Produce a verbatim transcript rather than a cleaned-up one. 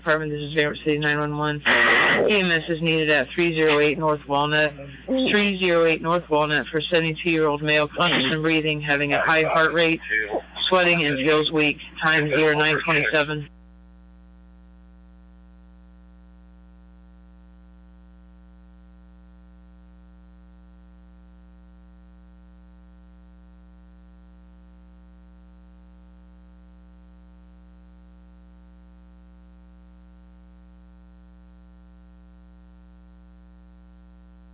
Department, this is Van City nine one one. E M S is needed at three oh eight North Walnut. three oh eight North Walnut for seventy-two-year-old male, conscious and breathing, having a high heart rate, sweating, and feels weak. Time zero nine twenty-seven.